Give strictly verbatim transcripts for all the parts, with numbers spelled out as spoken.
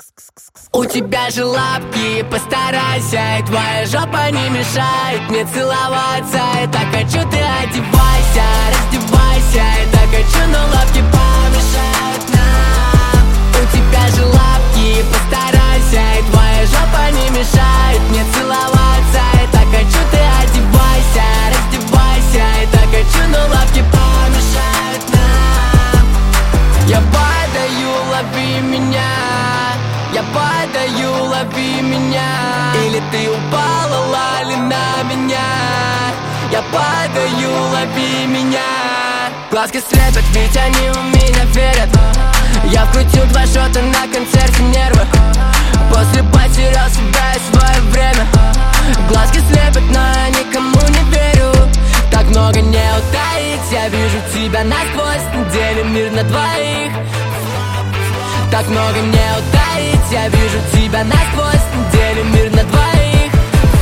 У тебя же лапки, постарайся, и твоя жопа не мешает мне целоваться. И так хочу, ты одевайся, раздевайся, и так хочу, но лапки помешают нам. У тебя же лапки, постарайся, и твоя жопа не мешает мне целоваться. И так хочу, ты одевайся, раздевайся, и так хочу, но лапки помешают нам. Я падаю, лови меня. Я падаю, лови меня. Или ты упала, лали на меня. Я падаю, лови меня. Глазки слепят, ведь они в меня верят. Я вкрутил два шота на концерте нервы. После потерял себя и свое время. Глазки слепят, но я никому не верю. Так много не утаить, я вижу тебя насквозь. Делим мир на двоих. Так много не утаить, я вижу тебя насквозь. Делим мир на двоих.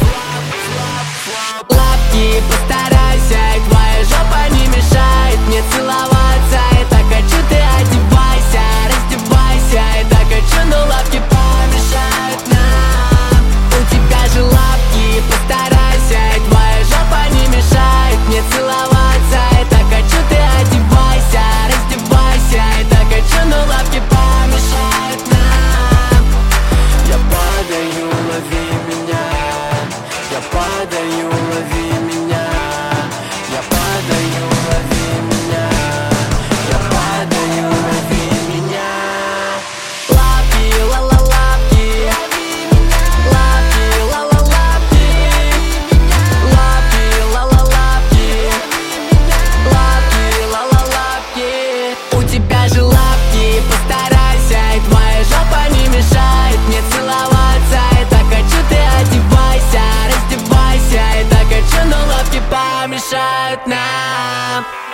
Лапки, постарайся, и твоя жопа не мешает мне целоваться. И так хочу, ты одевайся, раздевайся, и так хочу, но лапки помешают нам. У тебя же лапки, постарайся, и твоя жопа не мешает мне целоваться. И так хочу, ты одевайся, раздевайся, и так хочу, но лапки помешают нам. Я падаю, лови меня. Я падаю, лови меня. Я падаю, лови меня. Я падаю, лови меня. Лапки, ла-ла-лапки. Лапки, ла-ла-лапки. Лапки, ла-ла-лапки. Лапки, ла-ла-лапки. У тебя же лапки, постарайся, и твоя жопа не мешает мне целоваться. И так хочу, ты одевайся, раздевайся, и так хочу, но лапки помешают нам.